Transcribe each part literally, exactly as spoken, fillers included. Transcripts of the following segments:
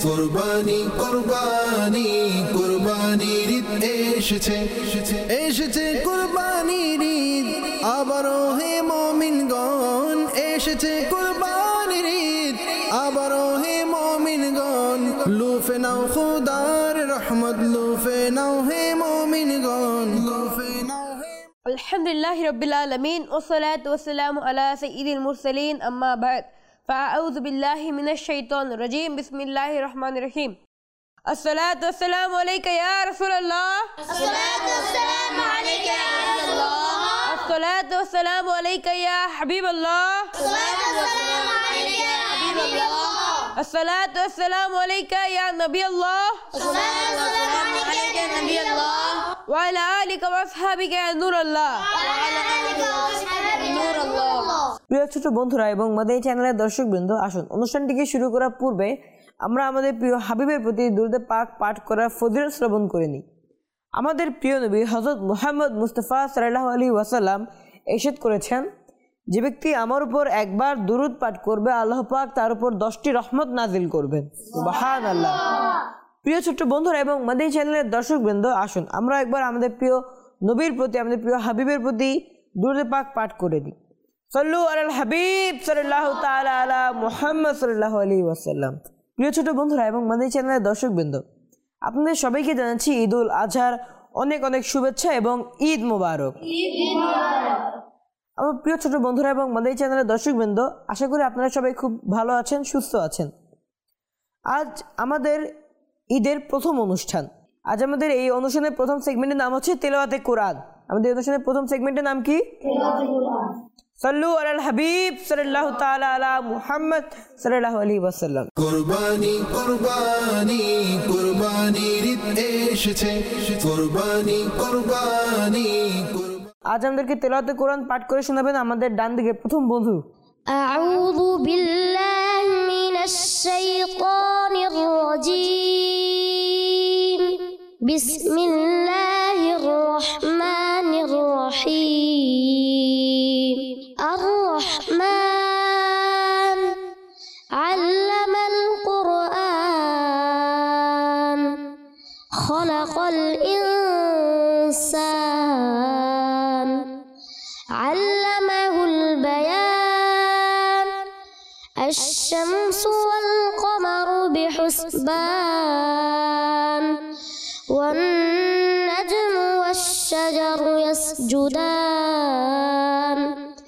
কুরবানি কুরবানি কুরবানির ঈদ এসেছে এসেছে কুরবানির ঈদ আবারো হে মুমিনগণ এসেছে কুরবানির ঈদ আবারো হে মুমিনগণ লুফে নাও খোদার রহমত লুফে নাও হে মুমিনগণ লুফে নাও হে আলহামদুলিল্লাহি রাব্বিল আলামিন ওয়াসসালাতু ওয়াসসালামু আলা সাইয়্যিদিল মুরসালিন আম্মা বা'দ ফাআউযু বিল্লাহি মিনাশ শাইতানির রাজীম বিসমিল্লাহির রহমানির রহিম আসসালাতু ওয়াসসালামু আলাইকা ইয়া রাসূলুল্লাহ আসসালাতু ওয়াসসালামু আলাইকা ইয়া রাসূলুল্লাহ আসসালাতু ওয়াসসালামু আলাইকা ইয়া হাবিবাল্লাহ আসসালাতু ওয়াসসালামু আলাইকা ইয়া হাবিবাল্লাহ আসসালাতু ওয়াসসালামু আলাইকা ইয়া নবিয়াল্লাহ আসসালাতু ওয়াসসালামু আলাইকা ইয়া নবিয়াল্লাহ ওয়া আলা আলিকা ওয়া আসহাবিকা ইয়া নূরাল্লাহ ওয়া আলা আলিকা ওয়া আসহাবিকা ইয়া নূরাল্লাহ। প্রিয় ছোট বন্ধুরা এবং মাদানী চ্যানেলের দর্শকবৃন্দ, আসুন অনুষ্ঠানটিকে শুরু করার পূর্বে আমরা আমাদের প্রিয় হাবিবের প্রতি দুরূদ পাক পাঠ করার ফজিলত শ্রবণ করে নিই। আমাদের প্রিয় নবী হযরত মুহাম্মদ মুস্তাফা সাল্লাল্লাহু আলাইহি ওয়াসাল্লাম ইরশাদ করেছেন, যে ব্যক্তি আমার উপর একবার দুরূদ পাঠ করবে আল্লাহ পাক তার উপর দশটি রহমত নাজিল করবেন। সুবহানাল্লাহ। প্রিয় ছোট বন্ধুরা এবং মাদানী চ্যানেলের দর্শকবৃন্দ, আসুন আমরা একবার আমাদের প্রিয় নবীর প্রতি আমাদের প্রিয় হাবিবের প্রতি দুরূদ পাক পাঠ করে দিই। সাল্লু আলাল হাবিব সাল্লাল্লাহু তাআলা আলা মুহাম্মদ সাল্লাল্লাহু আলাইহি ওয়াসাল্লাম। প্রিয় ছোট বন্ধুরা এবং মাদানী চ্যানেলের দর্শকবৃন্দ, আপনাদের সবাইকে জানাচ্ছি ঈদ উল আজহার অনেক অনেক শুভেচ্ছা এবং ঈদ মোবারক। আমার প্রিয় ছোট বন্ধুরা এবং মাদানী চ্যানেলের দর্শকবৃন্দ, আশা করি আপনারা সবাই খুব ভালো আছেন, সুস্থ আছেন। আজ আমাদের ঈদের প্রথম অনুষ্ঠান। আজ আমাদের এই অনুষ্ঠানের প্রথম সেগমেন্টের নাম হচ্ছে তেলাওয়াতে কোরআন। আমাদের অনুষ্ঠানের প্রথম সেগমেন্টের নাম কি? তেলাওয়াতে কোরআন। সাল্লু আলাল হাবিব সাল্লাল্লাহু তাআলা আলা মুহাম্মদ সাল্লাল্লাহু আলাইহি ওয়াসাল্লাম। কুরবানি কুরবানি কুরবানির ঈদ এসেছে কুরবানি কুরবানি। আজ আমাদেরকে তেলাওয়াতে কোরআন পাঠ করে শোনাবেন আমাদের ডান দিকে প্রথম বন্ধু। আউযু বিল্লাহি মিনাশ শাইতানির রাজীম বিসমিল্লাহির রহমানির রহিম আর-রহমান আল্লামাল কুরআন খালাকাল ইনসান আল্লামাহুল বায়ান আশ-শামসু ওয়াল কমারু বিহুসবান ওয়ান নাজমু ওয়াশ-শাজারু ইয়াসজুদান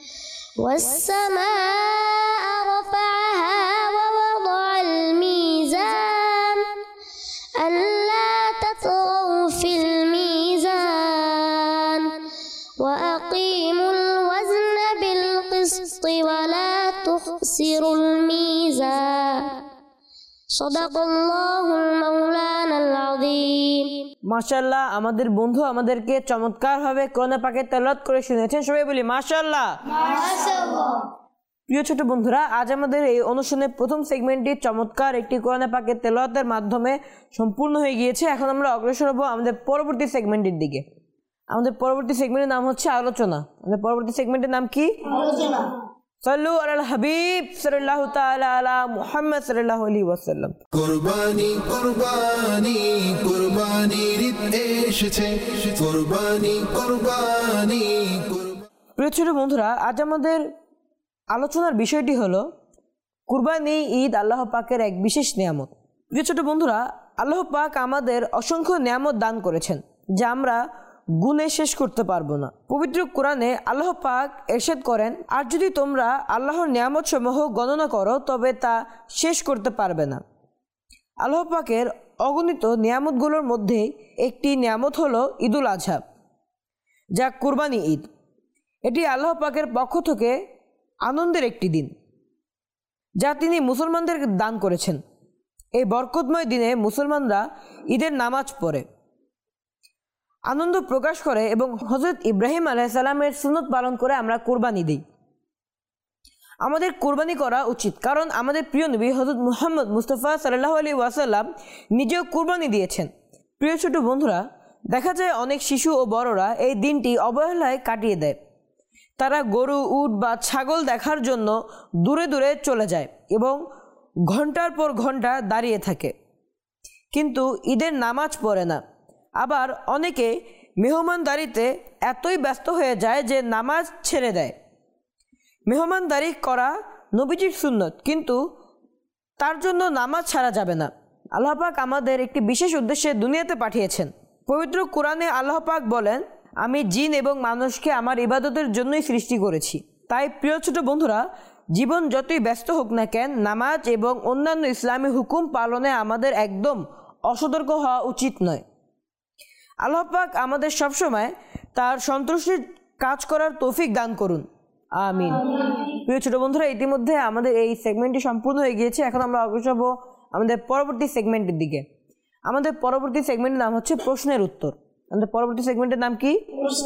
ওয়াস-সামা'a রাফa'aha ওয়া ওয়াদা'al মিজান আল্লা তাতগাউ ফিল মিজান ওয়া আকিমুল ওয়াজনা বিল কিসতি ওয়া লা তুখসিরুল মিজান সাদাকাল্লাহুল মাওলানাল আযীম। মাশাআল্লাহ, আমাদের বন্ধু আমাদেরকে চমৎকারভাবে কোরআন পাকের তেলাওয়াত করে শুনিয়েছেন। সবাই বলি মাশাআল্লাহ। মাশাআল্লাহ। প্রিয় ছোট বন্ধুরা, আজ আমাদের এই অনুষ্ঠানের প্রথম সেগমেন্টটি চমৎকার একটি কোরআন পাকের তেলাওয়াতের মাধ্যমে সম্পূর্ণ হয়ে গিয়েছে। এখন আমরা অগ্রসর হব আমাদের পরবর্তী সেগমেন্টের দিকে। আমাদের পরবর্তী সেগমেন্টের নাম হচ্ছে আলোচনা। আমাদের পরবর্তী সেগমেন্টের নাম কি? আলোচনা। সাল্লু আলাল হাবিব সাল্লাল্লাহু তাআলা আলা মুহাম্মদ সাল্লাল্লাহু আলাইহি ওয়াসাল্লাম। কুরবানি কুরবানি কুরবানির ঈদ এসেছে কুরবানি কুরবানি। প্রিয় ছোট বন্ধুরা, আজ আমাদের আলোচনার বিষয়টি হলো কুরবানি ঈদ আল্লাহ পাকের এক বিশেষ নিয়ামত। প্রিয় ছোট বন্ধুরা, আল্লাহ পাক আমাদের অসংখ্য নিয়ামত দান করেছেন যা আমরা গুণে শেষ করতে পারবো না। পবিত্র কোরআনে আল্লাহ পাক ইরশাদ করেন, আর যদি তোমরা আল্লাহর নিয়ামত সমূহ গণনা করো তবে তা শেষ করতে পারবে না। আল্লাহ পাকের অগণিত নিয়ামতগুলোর মধ্যে একটি নিয়ামত হলো ঈদুল আজহা, যা কুরবানি ঈদ। এটি আল্লাহ পাকের পক্ষ থেকে আনন্দের একটি দিন যা তিনি মুসলমানদের দান করেছেন। এই বরকতময় দিনে মুসলমানরা ঈদের নামাজ পড়ে, আনন্দ প্রকাশ করে এবং হযরত ইব্রাহিম আলাইহিস সালামের সুন্নত পালন করে আমরা কুরবানি দিই। আমাদের কুরবানি করা উচিত, কারণ আমাদের প্রিয় নবী হযরত মুহাম্মদ মুস্তাফা সাল্লাল্লাহু আলাইহি ওয়াসাল্লাম নিজেও কুরবানি দিয়েছেন। প্রিয় ছোট বন্ধুরা, দেখা যায় অনেক শিশু ও বড়রা এই দিনটি অবহেলায় কাটিয়ে দেয়। তারা গরু, উট বা ছাগল দেখার জন্য দূরে দূরে চলে যায় এবং ঘন্টার পর ঘন্টা দাঁড়িয়ে থাকে। কিন্তু ঈদের নামাজ পড়ে না। আবার অনেকে মেহমানদারিতে এতই ব্যস্ত হয়ে যায় যে নামাজ ছেড়ে দেয়। মেহমানদারি করা নবীজির সুন্নত, কিন্তু তার জন্য নামাজ ছাড়া যাবে না। আল্লাহ পাক আমাদের একটি বিশেষ উদ্দেশ্যে দুনিয়াতে পাঠিয়েছেন। পবিত্র কোরআনে আল্লাহ পাক বলেন, আমি জিন এবং মানুষকে আমার ইবাদতের জন্যই সৃষ্টি করেছি। তাই প্রিয় ছোট বন্ধুরা, জীবন যতই ব্যস্ত হোক না কেন, নামাজ এবং অন্যান্য ইসলামী হুকুম পালনে আমাদের একদম অসতর্ক হওয়া উচিত নয়। আল্লাহ পাক আমাদের সবসময় তার সন্তুষ্টির কাজ করার তৌফিক দান করুন, আমিন। প্রিয় ছোট বন্ধুরা, ইতিমধ্যে আমাদের এই সেগমেন্টটি সম্পূর্ণ হয়ে গিয়েছে। এখন আমরা অগ্রসর হব আমাদের পরবর্তী সেগমেন্টের দিকে। আমাদের পরবর্তী সেগমেন্টের নাম হচ্ছে প্রশ্নের উত্তর। আমাদের পরবর্তী সেগমেন্টের নাম কি?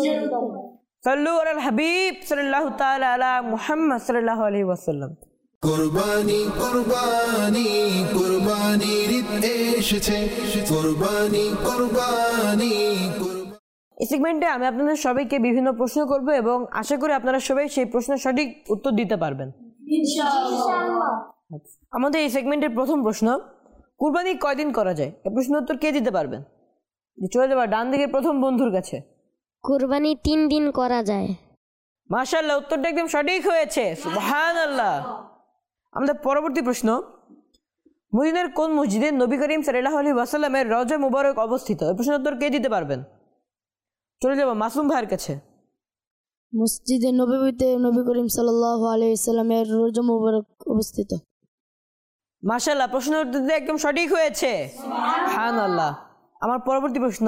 সাল্লু আলাল হাবিব সাল্লাল্লাহু তাআলা আলা মুহাম্মদ সাল্লাল্লাহু আলাইহি ওয়াসাল্লাম। কুরবানি কুরবানি কুরবানির ঈদ এসেছে, কুরবানি কুরবানি। এই সেগমেন্টে আমি আপনাদের সবাইকে বিভিন্ন প্রশ্ন করব এবং আশা করি আপনারা সবাই সেই প্রশ্নের সঠিক উত্তর দিতে পারবেন ইনশাআল্লাহ। আমাদের এই সেগমেন্টের প্রথম প্রশ্ন, কুরবানি কয়দিন করা যায়? এই প্রশ্নের উত্তর কে দিতে পারবেন? চলে যাবা ডান দিকে প্রথম বন্ধুর কাছে। কুরবানি তিন দিন করা যায়। মাশাআল্লাহ, উত্তরটা একদম সঠিক হয়েছে, সুবহানাল্লাহ। আমাদের পরবর্তী প্রশ্ন, মদিনার কোন মসজিদে নবী করিম সাল্লাল্লাহু আলাইহি ওয়াসাল্লামের রওজা মুবারক অবস্থিত? এই প্রশ্নের উত্তর কে দিতে পারবেন? চলে যাব মাসুম ভাইয়ের কাছে। মসজিদে নববীতে নবী করিম সাল্লাল্লাহু আলাইহি ওয়াসাল্লামের রওজা মুবারক অবস্থিত। মাশাআল্লাহ, প্রশ্নের উত্তরটা একদম সঠিক হয়েছে, সুবহানাল্লাহ। আমার পরবর্তী প্রশ্ন,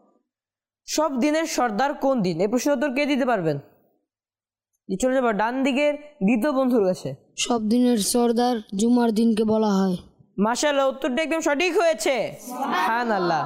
সব দিনের সর্দার কোন দিন? এই প্রশ্নের উত্তর কে দিতে পারবেন? চলে যাব ডান দিকের দ্বিতীয় বন্ধুর কাছে। সব দিনের সর্দার জুমার দিনকে বলা হয়। মাশাআল্লাহ, উত্তরটা একদম সঠিক হয়েছে, সুবহানাল্লাহ।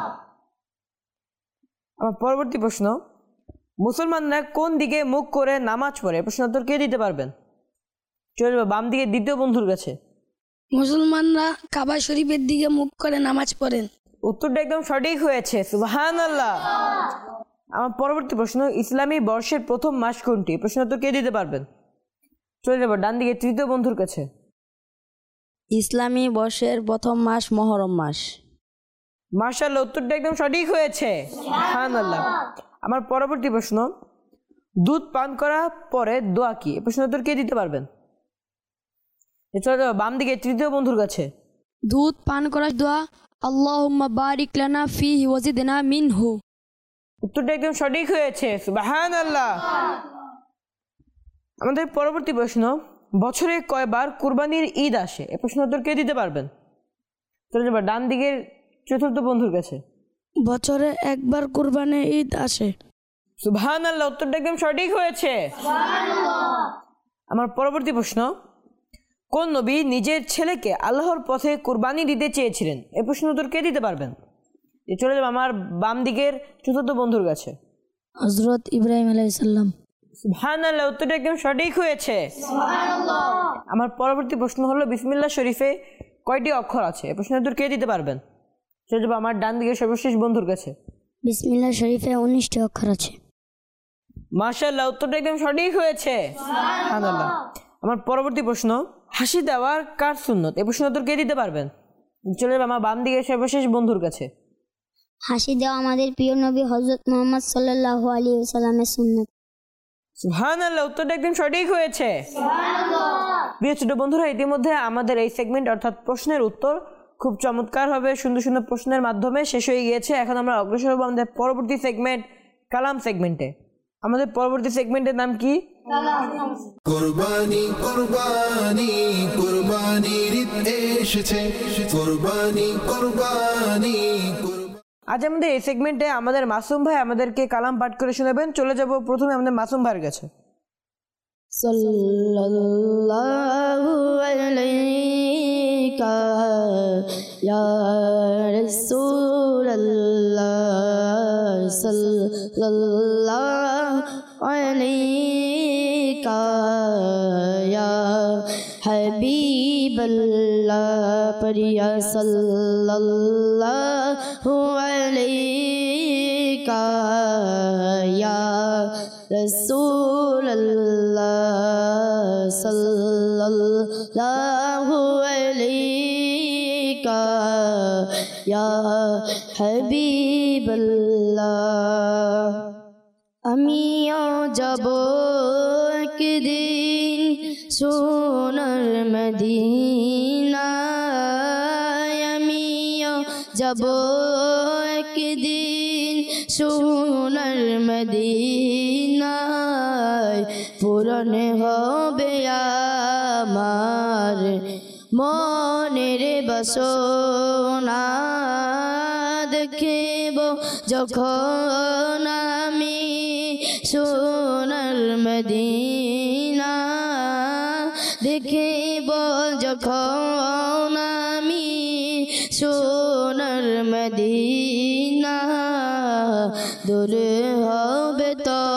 আমার পরবর্তী প্রশ্ন, মুসলমানরা কোন দিকে মুখ করে নামাজ পড়ে? এই প্রশ্নের উত্তর কে দিতে পারবেন? চলে যাব বাম দিকের দ্বিতীয় বন্ধুর কাছে। মুসলমানরা কাবা শরীফের দিকে মুখ করে নামাজ পড়েন। উত্তরটা একদম সঠিক হয়েছে, সুবহানাল্লাহ। আমার পরবর্তী প্রশ্ন, ইসলামী বর্ষের প্রথম মাস কোনটি? প্রশ্ন উত্তর কে দিতে পারবেন? চলে যাব ডান দিকে তৃতীয় বন্ধুর কাছে। ইসলামী বর্ষের প্রথম মাস মহরম মাস। মাশাআল্লাহ, উত্তরটা একদম সঠিক হয়েছে, সুবহানাল্লাহ। আমার পরবর্তী প্রশ্ন, দুধ পান করার পরে দোয়া কি? এই প্রশ্ন উত্তর কে দিতে পারবেন? চলে যাব বাম দিকে তৃতীয় বন্ধুর কাছে। দুধ পান করার দোয়া আল্লাহুম্মা বারিক লানা ফিহি ওয়াজিদনা মিনহু। উত্তরটা একদম সঠিক হয়েছে, সুবহানাল্লাহ। আমাদের পরবর্তী প্রশ্ন, বছরে কয়বার কুরবানির ঈদ আসে? এই প্রশ্ন উত্তর কে দিতে পারবেন? চলে যাব ডান দিকের চতুর্থ বন্ধুর কাছে। বছরে একবার কুরবানির ঈদ আসে। সুবহানাল্লাহ, উত্তরটা একদম সঠিক হয়েছে, সুবহানাল্লাহ। আমার পরবর্তী প্রশ্ন, কোন নবী নিজের ছেলেকে আল্লাহর পথে কুরবানি দিতে চেয়েছিলেন? এই প্রশ্ন উত্তর কে দিতে পারবেন? চলে যাব আমার বাম দিকের চতুর্থ বন্ধুর কাছে। হযরত ইব্রাহিম আলাইহিস সালাম। সুবহানাল্লাহ, উত্তরটা একদম সঠিক হয়েছে, সুবহানাল্লাহ। আমার পরবর্তী প্রশ্ন হলো, বিসমিল্লাহ শরীফে কয়টি অক্ষর আছে? এই প্রশ্নের উত্তর কে দিতে পারবেন? চলে যাব আমার ডান দিকের সর্বশেষ বন্ধুর কাছে। বিসমিল্লাহ শরীফে উনিশটি অক্ষর আছে। মাশাআল্লাহ, উত্তরটা একদম সঠিক হয়েছে, সুবহানাল্লাহ। আমার পরবর্তী প্রশ্ন, হাসি দেওয়ার কার সুন্নত? এই প্রশ্নের উত্তর কে দিতে পারবেন? চলে যাব আমার বাম দিকের সর্বশেষ বন্ধুর কাছে। হাসি দেওয়া আমাদের প্রিয় নবী হযরত মুহাম্মদ সাল্লাল্লাহু আলাইহি ওয়াসাল্লামের সুন্নাত। সুবহানাল্লাহ, উত্তরটা একদম সঠিক হয়েছে, সুবহানাল্লাহ। প্রিয় ছোট বন্ধুরা, ইতিমধ্যে আমাদের এই সেগমেন্ট অর্থাৎ প্রশ্নের উত্তর খুব চমৎকারভাবে সুন্দর সুন্দর প্রশ্নের মাধ্যমে শেষ হয়ে গিয়েছে। এখন আমরা অগ্রসর হব আমাদের পরবর্তী সেগমেন্ট কালাম সেগমেন্টে। আমাদের পরবর্তী সেগমেন্টের নাম কি? কুরবানি কুরবানি কুরবানির ঈদ এসেছে, কুরবানি কুরবানি। আজ আমাদের এই সেগমেন্টে আমাদের মাসুম ভাই আমাদেরকে কালাম পাঠ করে শোনাবেন। চলে যাব প্রথমে আমাদের মাসুম ভাইয়ের কাছে। সাল্লাল্লাহু আলাইকা ইয়া রাসূলুল্লাহ, সাল্লাল্লাহু আলাইকা ইয়া হাবিবাল্লাহ, পড়িয়া সাল্লাল্লাহু আলাইকা ইয়া রাসূলুল্লাহ, সাল্লাল্লাহু আলাইকা का या हबीब अल्लाह আমিও যাব একদিন সোনার মদিনায় আমিও যাব একদিন সোনার মদিনায় পূরণ হবে আমার মনের বাসনা দেখিব যখন আমি সোনার মদিনা দেখিব যখন আমি সোনার মদিনা দূর হবে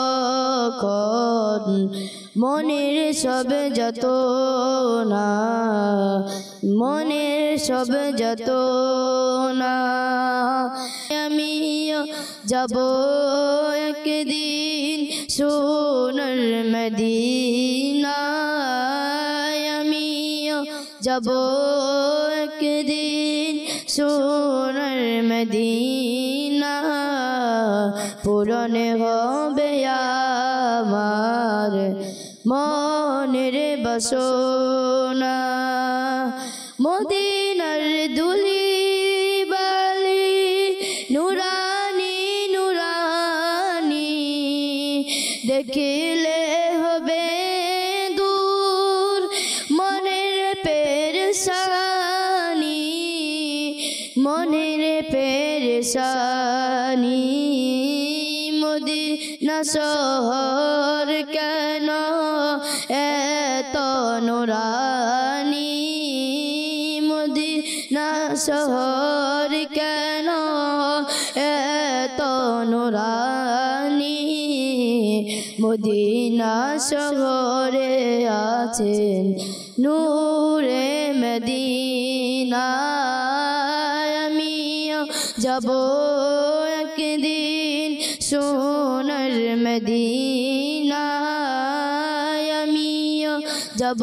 তখন মনের সব যত না মনের সব যত না আমিও যাব একদিন সোনার মদিনায় আমিও যাব একদিন সোনার মদিনা পূরণ হবে আমার মনের বাসনা মদিনার দুলি বালি নুরানি নুরানি দেখিলে হবে দূর মনের পেরেশানি মনের পেরেশানি মদিনা শহর কেন এত নুরানি মদিনা শহর কেন এত নুরানি মদিনা শহরে আছেন নূরে মদিনা আমিও যাব একদিন সোনার মদিনা আমিও যাব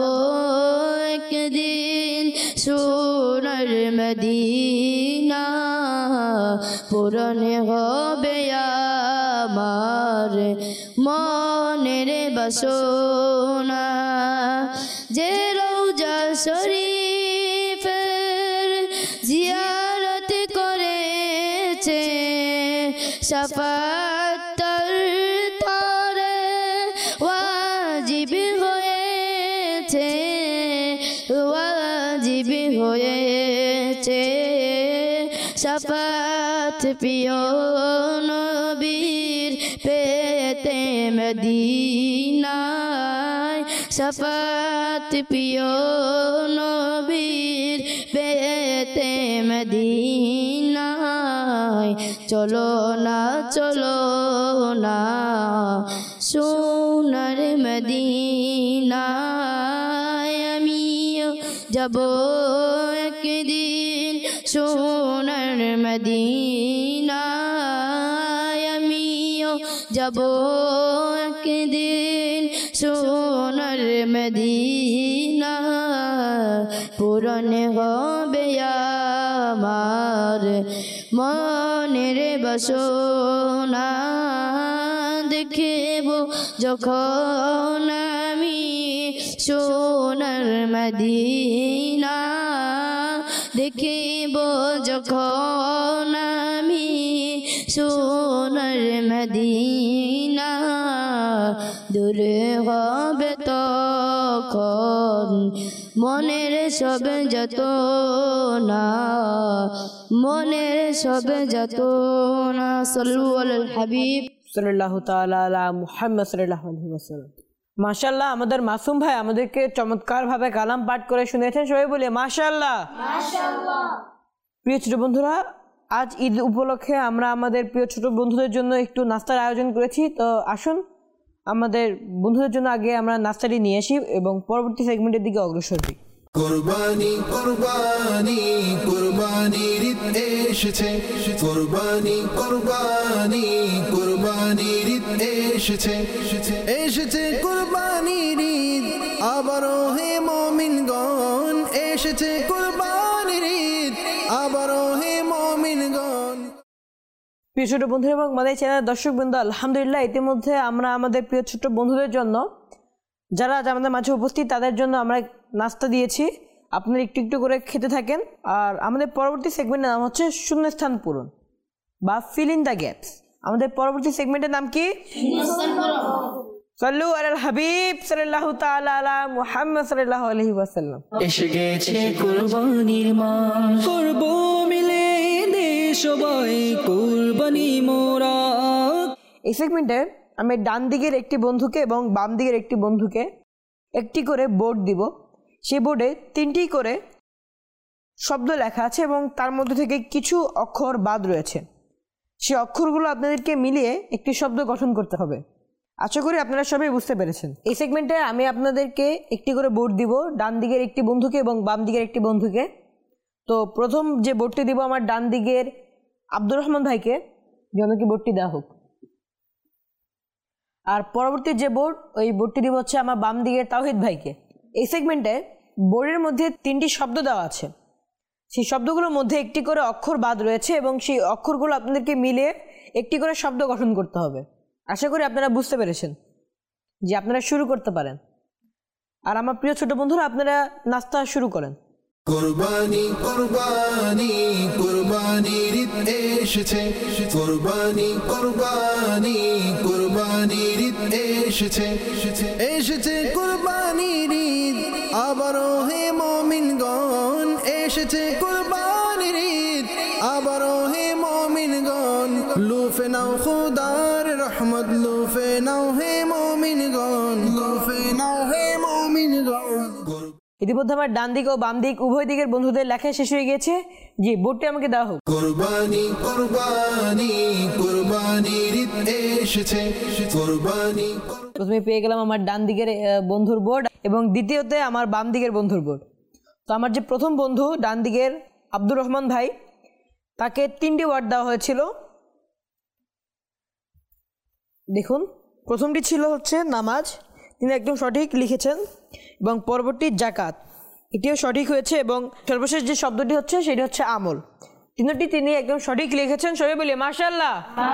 একদিন সোনার মদিনা পূরণ হবে আমার মনের বাসনা যে রওজা শরীফের জিয়ারত করেছে শাফাত তার তরে ওয়াজিব হয়েছে ওয়াজিব হয়েছে শাফাত প্রিয় নবীর পেতে মদিনায় শাফাত প্রিয় নবীর পেতে মদিনায় চলো না চলো না সোনার মদিনায় আমিও যাব একদিন সোনার মদিনায় আমিও যাব একদিন সোনার মদিনা পূরণ হবে আমার মনের বাসনা দেখিব যখন আমি সোনার মদিনা দেখিব যখন আমি সোনার মদিনা দূর হবে তখন মনের সব যত না মনের সব যত না সাল্লু আলাল হাবিব সাল্লাল্লাহু তাআলা আলা মুহাম্মদ সাল্লাল্লাহু আলাইহি ওয়াসাল্লাম। মাশাআল্লাহ, আমাদের মাসুম ভাই আমাদেরকে চমৎকারভাবে কালাম পাঠ করে শুনিয়েছেন। সবাই বলি মাশাআল্লাহ। মাশাআল্লাহ। প্রিয় ছোট বন্ধুরা, আজ ঈদ উপলক্ষে আমরা আমাদের প্রিয় ছোট বন্ধুদের জন্য একটু নাস্তার আয়োজন করেছি। তো আসুন আমাদের বন্ধুদের জন্য আগে আমরা নাস্তাটি নিয়ে আসি এবং পরবর্তী সেগমেন্টের দিকে অগ্রসর হই। কুরবানি কুরবানি কুরবানির ঈদ এসেছে, কুরবানি কুরবানি কুরবানির ঈদ এসেছে, এসেছে কুরবানির ঈদ আবারও হে মুমিনগণ, এসেছে কুরবানির ঈদ প্রিয় ছোট বন্ধুরা এবং আমাদের চ্যানেলের দর্শক বৃন্দ, আলহামদুলিল্লাহ ইতিমধ্যে আমরা আমাদের প্রিয় ছোট বন্ধুদের জন্য যারা আজ আমাদের মাঝে উপস্থিত তাদের জন্য আমরা নাস্তা দিয়েছি। আপনারা একটু একটু করে খেতে থাকেন। আর আমাদের পরবর্তী সেগমেন্টের নাম হচ্ছে শূন্যস্থান পূরণ বা ফিল ইন দ্য গ্যাপস। আমাদের পরবর্তী সেগমেন্টের নাম কি? সাল্লু আলাল হাবিব সাল্লাল্লাহু তাআলা আলা মুহাম্মদ সাল্লাল্লাহু আলাইহি ওয়াসাল্লাম। এসে গেছে কুরবানির মাস, করব মিলে দেশ সবাই কুরবানি মোরা। এই সেগমেন্টে আমি ডান দিকের একটি বন্ধুকে এবং বাম দিকের একটি বন্ধুকে একটি করে বোর্ড দিব। সেই বোর্ডে তিনটি করে শব্দ লেখা আছে এবং তার মধ্যে থেকে কিছু অক্ষর বাদ রয়েছে। সেই অক্ষরগুলো আপনাদেরকে মিলিয়ে একটি শব্দ গঠন করতে হবে। আশা করি আপনারা সবাই বুঝতে পেরেছেন। এই সেগমেন্টে আমি আপনাদেরকে একটি করে বোর্ড দিব, ডান দিকের একটি বন্ধুকে এবং বাম দিকের একটি বন্ধুকে। তো প্রথম যে বোর্ডটি দিব আমার ডান দিকের আব্দুর রহমান ভাইকে, যেন কি বোর্ডটি দেওয়া হোক। আর পরবর্তী যে বোর্ড, ওই বোর্ডটি দিব হচ্ছে আমার বাম দিকের তাওহিদ ভাইকে। এই সেগমেন্টে বোর্ডের মধ্যে তিনটি শব্দ দেওয়া আছে। সেই শব্দগুলোর মধ্যে একটি করে অক্ষর বাদ রয়েছে এবং সেই অক্ষরগুলো আপনাদেরকে মিলিয়ে একটি করে শব্দ গঠন করতে হবে। আশা করি আপনারা বুঝতে পেরেছেন। যে আপনারা শুরু করতে পারেন। আর আমার প্রিয় ছোট বন্ধুরা, আপনারা নাস্তা শুরু করেন। কুরবানি কুরবানি কুরবানির ঈদ এসেছে, কুরবানি কুরবানি কুরবানির ঈদ এসেছে, এসেছে কুরবানির ঈদ আবারও হে মুমিনগণ, এসেছে কুরবানির ঈদ আবারও হে মুমিনগণ, লুফে নাও খোদার রহমত, লুফে নাও হে মুমিনগণ, লুফে নাও হে মুমিনগণ। ইতিমধ্যে আমার ডান দিক ও বাম দিক উভয় দিকের বন্ধুদের লেখা শেষ হয়ে গিয়েছে। জি, বোর্ডটি আমাকে দেওয়া হোক। কুরবানি কুরবানি কুরবানির ঈদ এসেছে, কুরবানি। প্রথমে পেয়ে গেলাম আমার ডান দিকের বন্ধুর বোর্ড এবং দ্বিতীয়তে আমার বাম দিকের বন্ধুর বোর্ড। তো আমার যে প্রথম বন্ধু ডান দিকের আব্দুর রহমান ভাই, তাকে তিনটি ওয়ার্ড দেওয়া হয়েছিল। দেখুন, প্রথমটি ছিল হচ্ছে নামাজ, তিনি একদম সঠিক লিখেছেন, এবং পরবর্তী জাকাত, এটিও সঠিক হয়েছে, এবং সর্বশেষ যে শব্দটি হচ্ছে সেটি হচ্ছে আমল। তিনটি তিনি একদম সঠিক লিখেছেন। সবাই বলি মাশাআল্লাহ।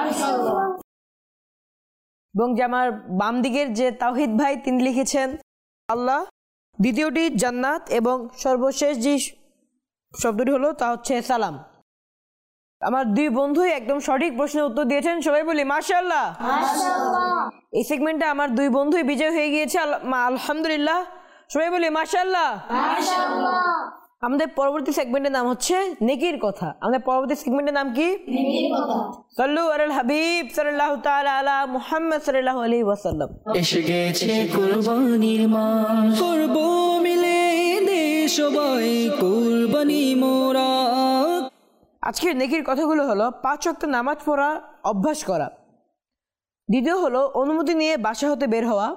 এবং যে আমার বাম দিকের যে তাওহিদ ভাই, তিনি লিখেছেন আল্লাহ, দ্বিতীয়টি জান্নাত, এবং সর্বশেষ যে শব্দটি হলো তা হচ্ছে সালাম। আমার দুই বন্ধুই একদম সঠিক প্রশ্নের উত্তর দিয়েছেন। সবাই বলি মাশাআল্লাহ। এই সেগমেন্টে আমার দুই বন্ধুই বিজয় হয়ে গিয়েছে, আলহামদুলিল্লাহ। সবাই বলি মাশাআল্লাহ। আমাদের পরবর্তী সেগমেন্টের নাম হচ্ছে নেকির কথা। আমাদের পরবর্তী সেগমেন্টের নাম কি? নেকির কথা। সাল্লু আলাল হাবিব সাল্লাল্লাহু তাআলা আলা মুহাম্মদ সাল্লাল্লাহু আলাইহি ওয়াসাল্লাম। এসে গেছে কুরবানির মাস, করব মিলে দেশ সবাই কুরবানি মোরা। আজকের নেকির কথাগুলো হলো পাঁচ ওয়াক্ত নামাজ পড়া অভ্যাস করা, দ্বিতীয় হলো অনুমতি নিয়ে বাসা হতে বের হওয়া,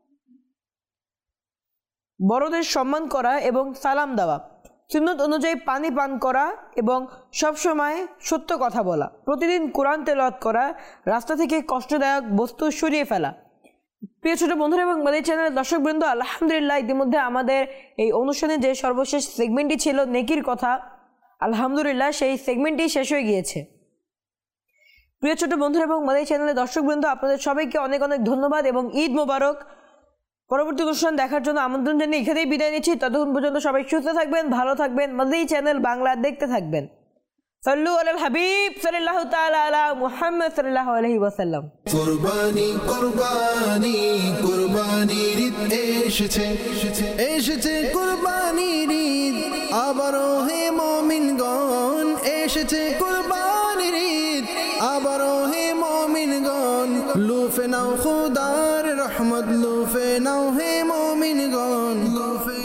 বড়দের সম্মান করা এবং সালাম দেওয়া, সুন্নত অনুযায়ী পানি পান করা এবং সবসময় সত্য কথা বলা, প্রতিদিন কোরআন তেলাওয়াত করা, রাস্তা থেকে কষ্টদায়ক বস্তু সরিয়ে ফেলা। প্রিয় ছোট বন্ধুরা এবং আমাদের চ্যানেলের দর্শকবৃন্দ, আলহামদুলিল্লাহ ইতিমধ্যে আমাদের এই অনুষ্ঠানে যে সর্বশেষ সেগমেন্টটি ছিল নেকির কথা, আলহামদুলিল্লাহ সেই সেগমেন্টটি শেষ হয়ে গিয়েছে। প্রিয় ছোট বন্ধুরা এবং আমাদের চ্যানেলের দর্শকবৃন্দ, আপনাদের সবাইকে অনেক অনেক ধন্যবাদ এবং ঈদ মোবারক। পরবর্তী অনুষ্ঠান দেখার জন্য আমন্ত্রণ জানিয়ে এখানেই বিদায় নিচ্ছি। ততক্ষণ পর্যন্ত সবাই সুস্থ থাকবেন, ভালো থাকবেন, মাদানী চ্যানেল বাংলা দেখতে থাকবেন। সাল্লু আলাল হাবিব সাল্লাল্লাহু তাআলা আলা মুহাম্মদ সাল্লাল্লাহু আলাইহি ওয়াসাল্লাম। কুরবানি কুরবানি কুরবানির ঈদ এসেছে, এসেছে কুরবানির ঈদ আবারও হে মুমিনগণ, এসেছে কুরবানির ঈদ আবারও হে মুমিনগণ, লুফে নাও খোদার রহমত, লুফে নাও হে মুমিনগণ, লুফে